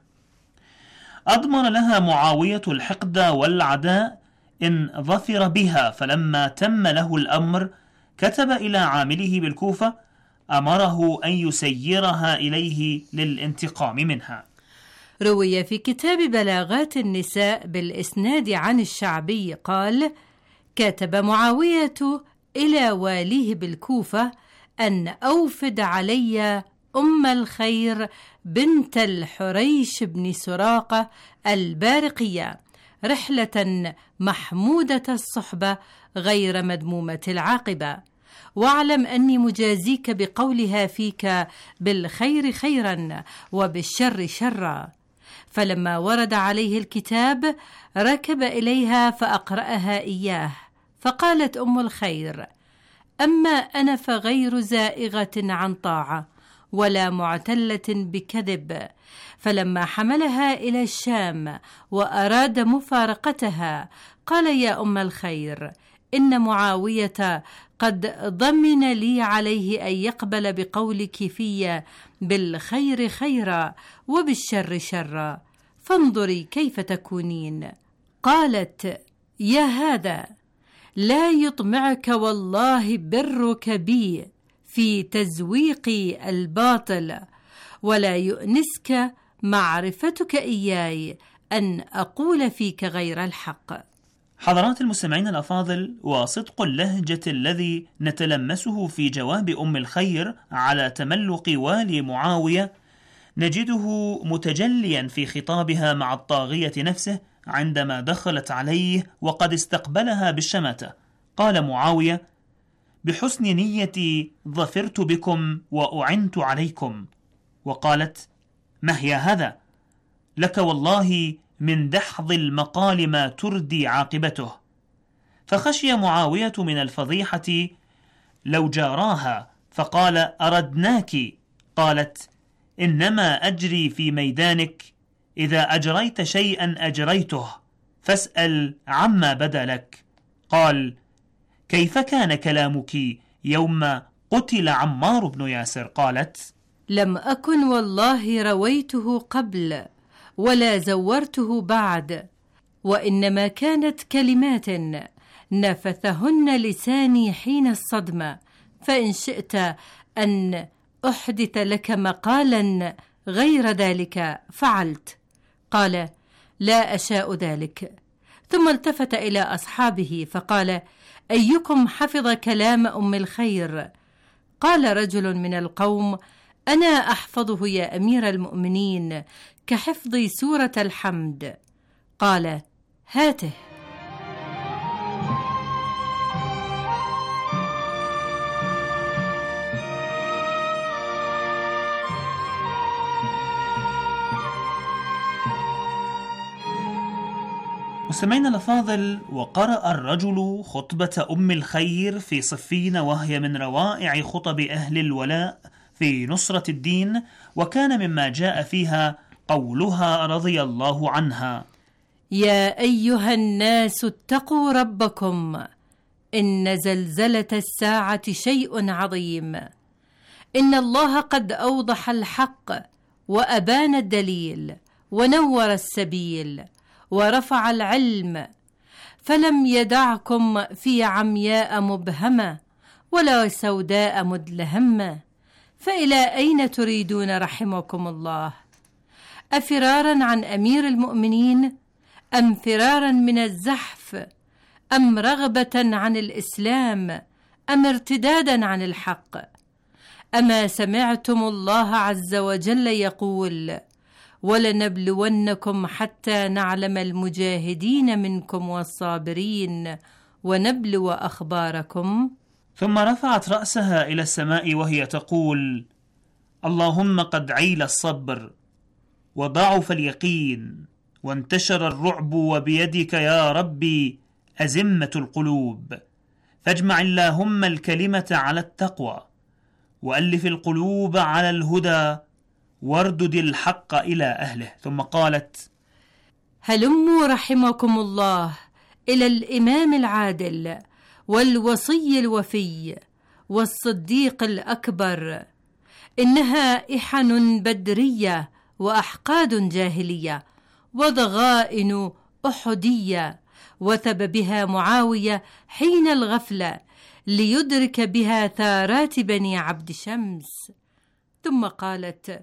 S14: أضمن لها معاوية الحقد والعداء إن ظفر بها، فلما تم له الأمر كتب إلى عامله بالكوفة أمره أن يسيرها إليه للانتقام منها.
S13: روي في كتاب بلاغات النساء بالإسناد عن الشعبي قال: كتب معاوية إلى واليه بالكوفة أن أوفد علي أم الخير بنت الحريش بن سراقة البارقية رحلة محمودة الصحبة غير مدمومة العاقبة، واعلم أني مجازيك بقولها فيك بالخير خيرا وبالشر شرا. فلما ورد عليه الكتاب ركب إليها فأقرأها إياه، فقالت أم الخير: أما أنا فغير زائغة عن طاعة ولا معتلة بكذب. فلما حملها إلى الشام وأراد مفارقتها قال: يا أم الخير، إن معاوية قد ضمن لي عليه أن يقبل بقولك في بالخير خيرا وبالشر شرا، فانظري كيف تكونين. قالت: يا هذا، لا يطمعك والله برك بي في تزويق الباطل، ولا يؤنسك معرفتك إياي أن أقول فيك غير الحق.
S14: حضرات المستمعين الأفاضل، وصدق اللهجة الذي نتلمسه في جواب أم الخير على تملق والي معاوية نجده متجليا في خطابها مع الطاغية نفسه عندما دخلت عليه وقد استقبلها بالشماتة. قال معاوية: بحسن نيتي ظفرت بكم وأعنت عليكم. وقالت: ما هي هذا؟ لك والله من دحض المقال ما تردي عاقبته. فخشي معاوية من الفضيحة لو جاراها، فقال: أردناك. قالت: إنما أجري في ميدانك، إذا أجريت شيئا أجريته، فاسأل عما بدا لك. قال: كيف كان كلامك يوم قتل عمار بن ياسر؟ قالت:
S13: لم أكن والله رويته قبل ولا زورته بعد، وإنما كانت كلمات نفثهن لساني حين الصدمة، فإن شئت أن أحدث لك مقالا غير ذلك فعلت. قال: لا أشاء ذلك. ثم التفت إلى أصحابه فقال: أيكم حفظ كلام أم الخير؟ قال رجل من القوم: أنا أحفظه يا أمير المؤمنين كحفظ سورة الحمد. قال: هاته.
S14: مستمعينا الأفاضل، وقرأ الرجل خطبة أم الخير في صفين، وهي من روائع خطب أهل الولاء في نصرة الدين، وكان مما جاء فيها قولها رضي الله عنها:
S13: يا أيها الناس اتقوا ربكم، إن زلزلة الساعة شيء عظيم، إن الله قد أوضح الحق وأبان الدليل ونور السبيل ورفع العلم، فلم يدعكم في عمياء مبهمة ولا سوداء مدلهمة، فإلى أين تريدون رحمكم الله؟ أفرارا عن أمير المؤمنين، أم فرارا من الزحف، أم رغبة عن الإسلام، أم ارتدادا عن الحق؟ أما سمعتم الله عز وجل يقول: ولنبلونكم حتى نعلم المجاهدين منكم والصابرين ونبلو أخباركم؟
S14: ثم رفعت رأسها إلى السماء وهي تقول: اللهم قد عيل الصبر وضعف اليقين وانتشر الرعب، وبيدك يا ربي أزمة القلوب، فاجمع اللهم الكلمة على التقوى، وألف القلوب على الهدى، واردد الحق إلى أهله. ثم قالت:
S13: هلموا رحمكم الله إلى الإمام العادل والوصي الوفي والصديق الأكبر، إنها إحن بدرية وأحقاد جاهلية وضغائن أحدية، وثب بها معاوية حين الغفلة ليدرك بها ثارات بني عبد شمس. ثم قالت: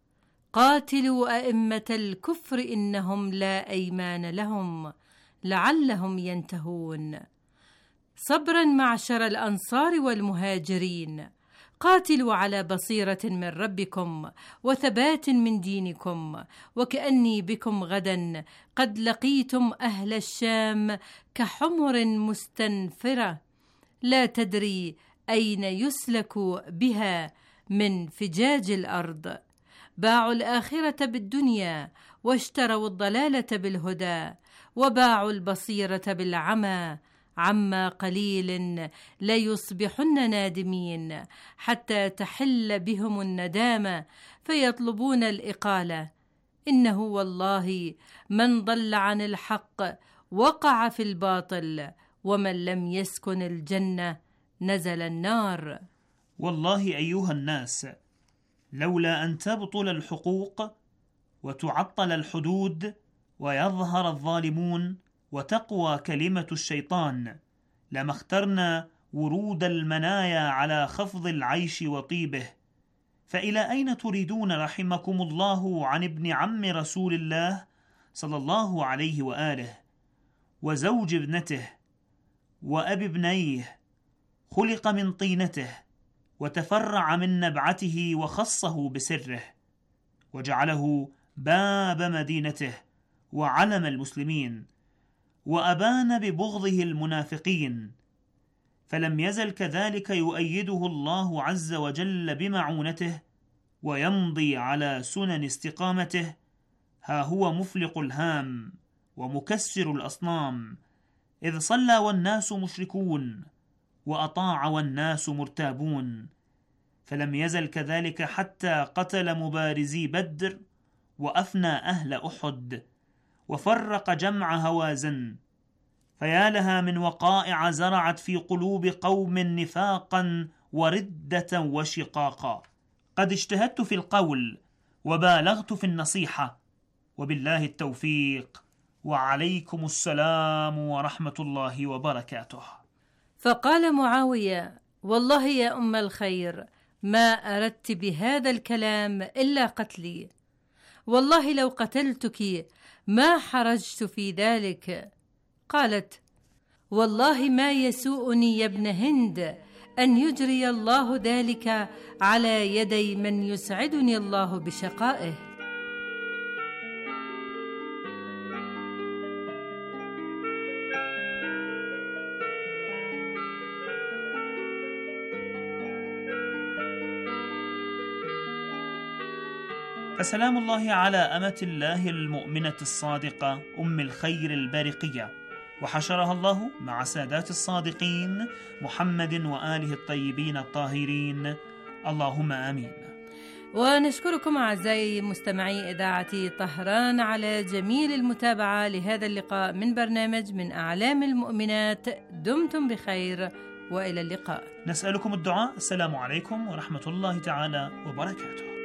S13: قاتلوا أئمة الكفر إنهم لا أيمان لهم لعلهم ينتهون. صبرا معشر الأنصار والمهاجرين، قاتلوا على بصيرة من ربكم وثبات من دينكم، وكأني بكم غدا قد لقيتم أهل الشام كحمر مستنفرة لا تدري أين يسلك بها من فجاج الأرض. باعوا الآخرة بالدنيا واشتروا الضلالة بالهدى، وباعوا البصيرة بالعمى، عما قليل ليصبحن نادمين حتى تحل بهم الندامة فيطلبون الإقالة. إنه والله من ضل عن الحق وقع في الباطل، ومن لم يسكن الجنة نزل النار.
S14: والله أيها الناس، لولا أن تبطل الحقوق وتعطل الحدود ويظهر الظالمون وتقوى كلمة الشيطان، لما اخترنا ورود المنايا على خفض العيش وطيبه. فإلى أين تريدون رحمكم الله عن ابن عم رسول الله صلى الله عليه وآله، وزوج ابنته، وأبي ابنيه، خلق من طينته، وتفرع من نبعته، وخصه بسره، وجعله باب مدينته وعلم المسلمين، وأبان ببغضه المنافقين، فلم يزل كذلك يؤيده الله عز وجل بمعونته، ويمضي على سنن استقامته. ها هو مفلق الهام ومكسر الأصنام، إذ صلى والناس مشركون، وأطاع والناس مرتابون، فلم يزل كذلك حتى قتل مبارزي بدر، وأفنى أهل أحد، وفرق جمع هوازن. فيا لها من وقائع زرعت في قلوب قوم نفاقا وردة وشقاقا. قد اجتهدت في القول وبالغت في النصيحة، وبالله التوفيق، وعليكم السلام ورحمة الله وبركاته.
S13: فقال معاوية: والله يا أم الخير، ما أردت بهذا الكلام إلا قتلي، والله لو قتلتك ما حرجت في ذلك. قالت: والله ما يسوءني يا ابن هند أن يجري الله ذلك على يدي من يسعدني الله بشقائه.
S14: فسلام الله على أمة الله المؤمنة الصادقة أم الخير البارقية، وحشرها الله مع سادات الصادقين محمد وآله الطيبين الطاهرين، اللهم آمين.
S13: ونشكركم أعزائي مستمعي إذاعة طهران على جميل المتابعة لهذا اللقاء من برنامج من أعلام المؤمنات. دمتم بخير وإلى اللقاء.
S14: نسألكم الدعاء. السلام عليكم ورحمة الله تعالى وبركاته.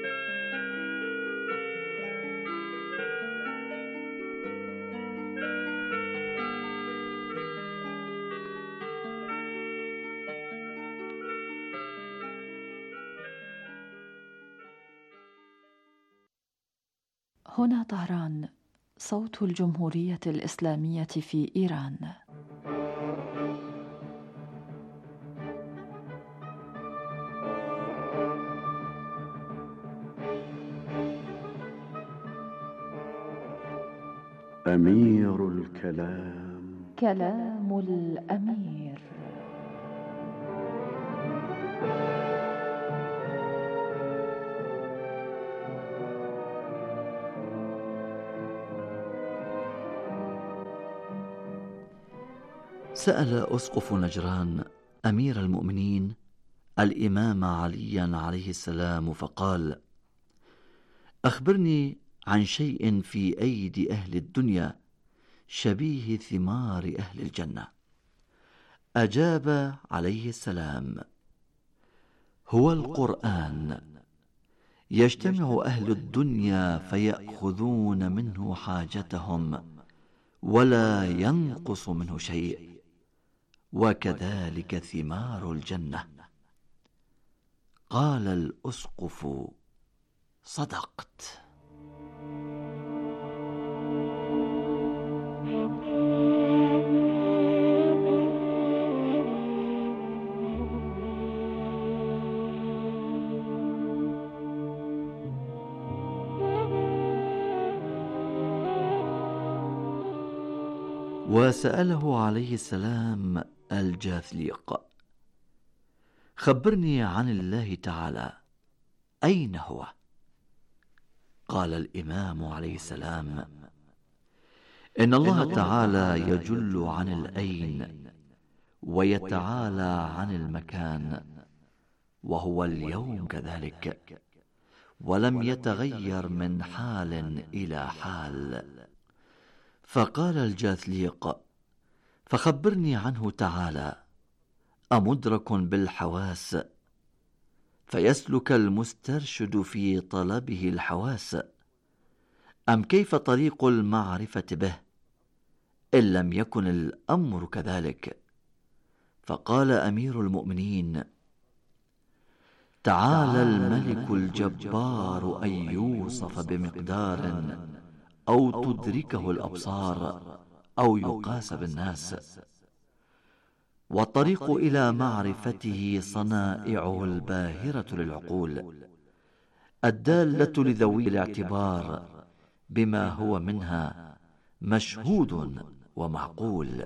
S5: هنا طهران، صوت الجمهورية الإسلامية في إيران.
S7: أمير الكلام،
S5: كلام الأمير.
S15: سأل أسقف نجران أمير المؤمنين الإمام عليا عليه السلام فقال: أخبرني عن شيء في أيدي أهل الدنيا شبيه ثمار أهل الجنة. أجاب عليه السلام: هو القرآن. يجتمع أهل الدنيا فيأخذون منه حاجتهم ولا ينقص منه شيء، وكذلك ثمار الجنة. قال الأسقف: صدقت. وسأله عليه السلام الجاثليق: خبرني عن الله تعالى، أين هو؟ قال الإمام عليه السلام: إن الله تعالى يجل عن الأين ويتعالى عن المكان، وهو اليوم كذلك، ولم يتغير من حال إلى حال. فقال الجاثليق: فخبرني عنه تعالى، أمدرك بالحواس فيسلك المسترشد في طلبه الحواس، أم كيف طريق المعرفة به إن لم يكن الأمر كذلك؟ فقال أمير المؤمنين: تعالى الملك الجبار أن يوصف بمقدار أو تدركه الأبصار أو يقاس بالناس، والطريق إلى معرفته صنائعه الباهرة للعقول الدالة لذوي الاعتبار بما هو منها مشهود ومعقول.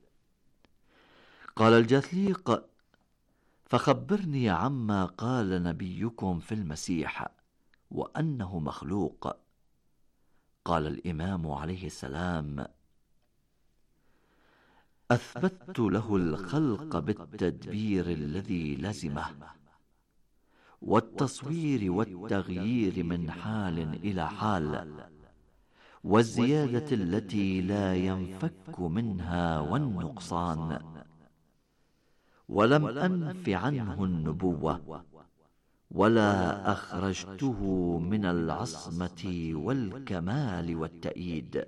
S15: قال الجاثليق: فخبرني عما قال نبيكم في المسيح وأنه مخلوق. قال الإمام عليه السلام: أثبت له الخلق بالتدبير الذي لزمه، والتصوير والتغيير من حال إلى حال، والزيادة التي لا ينفك منها والنقصان، ولم أنف عنه النبوة، ولا أخرجته من العصمة والكمال والتأييد.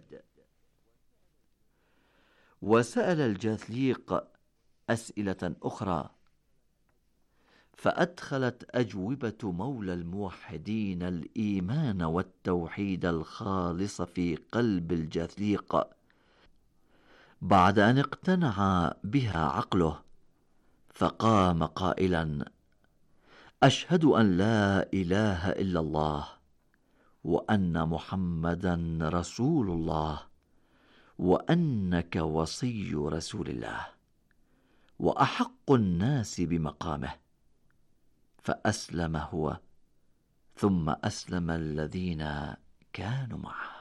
S15: وسأل الجاثليق أسئلة أخرى، فأدخلت أجوبة مولى الموحدين الإيمان والتوحيد الخالص في قلب الجاثليق بعد أن اقتنع بها عقله، فقام قائلا: أشهد أن لا إله إلا الله، وأن محمدا رسول الله، وأنك وصي رسول الله، وأحق الناس بمقامه. فأسلم هو، ثم أسلم الذين كانوا معه.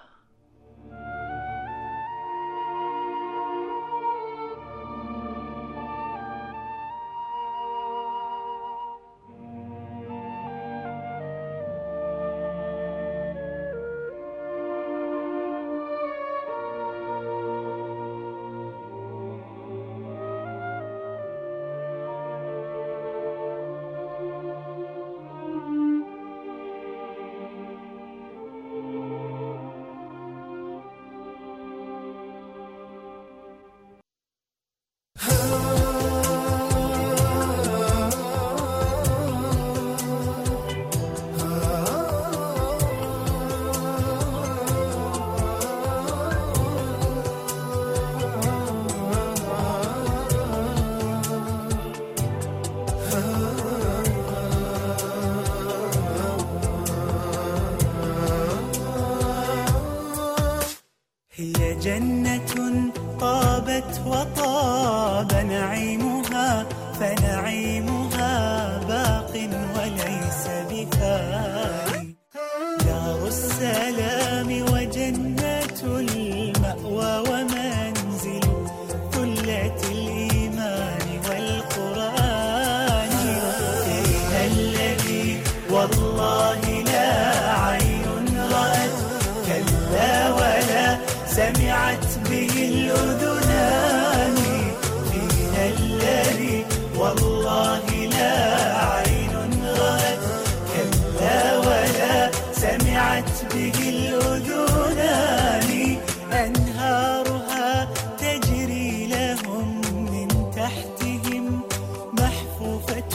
S10: جنة طابت وطاب نعيمها، فنعيمها باق وليس بفاني. دار السلام وجنة المأوى ومنزل ثلة الإيمان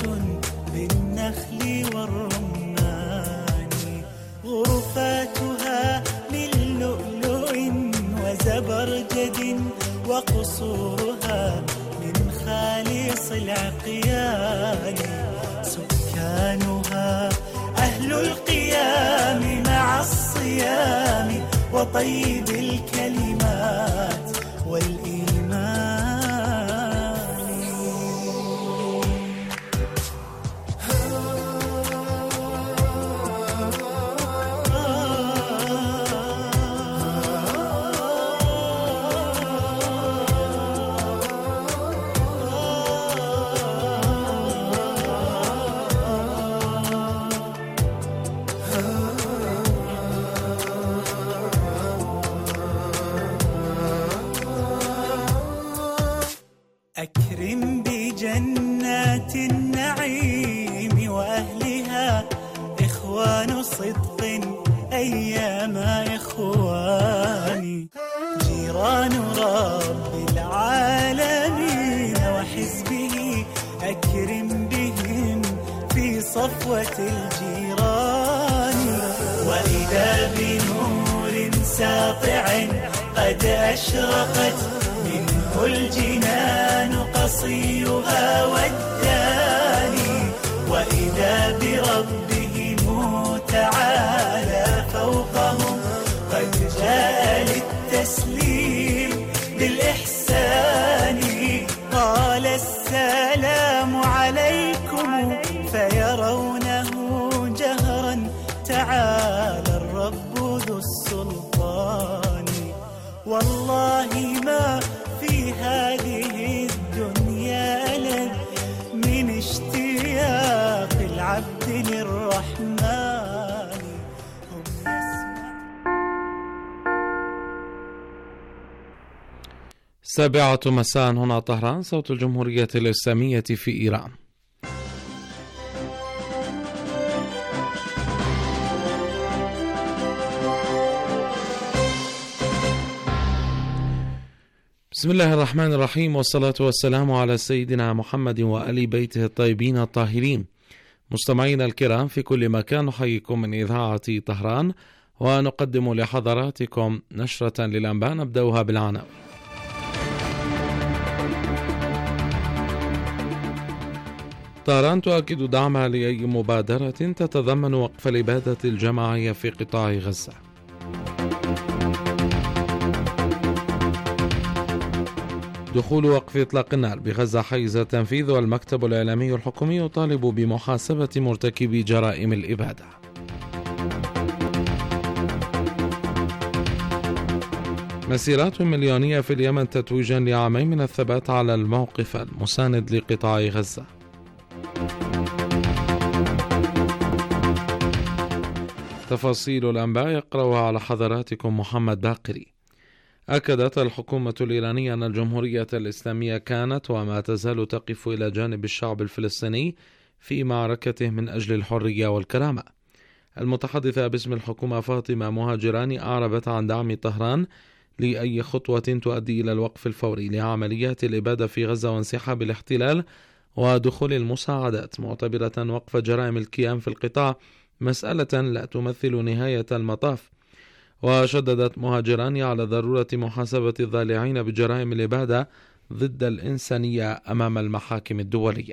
S10: بالنخل والرمان، غرفاتها من لؤلؤ وزبرجد، وقصورها من خالص العقيان، سكانها أهل القيام مع الصيام وطيب الكلمات والإيمان. أكرم بجنات النعيم وأهلها، إخوان صدق أيام إخواني، جيران رب العالمين وحزبه، أكرم بهم في صفوة الجيران. وإذا بنور ساطع قد أشرقت منه الجنان قصيها والداني، وإذا بربهم تعالى فوقهم قد جاء للتسليم بالإحسان، قال السلام عليكم فيرونه جهرا، تعالى الرب ذو السلطان. والله ما في هذه الدنيا لذ من اشتياق العبد للرحمن.
S1: السابعة مساء هنا طهران، صوت الجمهورية الإسلامية في إيران. بسم الله الرحمن الرحيم، والصلاة والسلام على سيدنا محمد وآل بيته الطيبين الطاهرين. مستمعينا الكرام في كل مكان، نحييكم من إذاعة طهران ونقدم لحضراتكم نشرة للأنباء نبدأها بالعناوين. طهران تؤكد دعمها لأي مبادرة تتضمن وقف الإبادة الجماعية في قطاع غزة. دخول وقف إطلاق النار بغزة حيز التنفيذ، والمكتب الإعلامي الحكومي يطالب بمحاسبة مرتكبي جرائم الإبادة. مسيرات مليونية في اليمن تتويجا لعامين من الثبات على الموقف المساند لقطاع غزة. تفاصيل الأنباء يقرأها على حضراتكم محمد باقري. أكدت الحكومة الإيرانية أن الجمهورية الإسلامية كانت وما تزال تقف إلى جانب الشعب الفلسطيني في معركته من أجل الحرية والكرامة. المتحدثة باسم الحكومة فاطمة مهاجراني أعربت عن دعم طهران لأي خطوة تؤدي إلى الوقف الفوري لعمليات الإبادة في غزة وانسحاب الاحتلال ودخول المساعدات، معتبرة وقف جرائم الكيان في القطاع مسألة لا تمثل نهاية المطاف. وشددت مهاجراني على ضرورة محاسبة الضالعين بجرائم الإبادة ضد الإنسانية أمام المحاكم الدولية.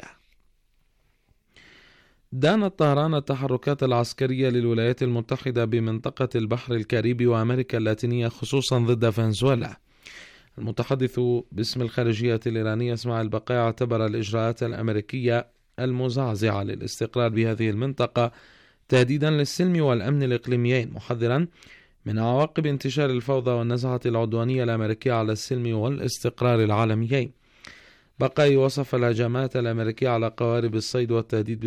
S1: دانت طهران التحركات العسكرية للولايات المتحدة بمنطقة البحر الكاريبي وأمريكا اللاتينية خصوصا ضد فنزويلا. المتحدث باسم الخارجية الإيرانية اسماعيل بقاء اعتبر الإجراءات الأمريكية المزعزعة للاستقرار بهذه المنطقة تهديدا للسلم والأمن الإقليميين، محذرا من عواقب انتشار الفوضى والنزعة العدوانية الأمريكية على السلم والاستقرار العالميين. بقاء وصف الهجمات الأمريكية على قوارب الصيد والتهديد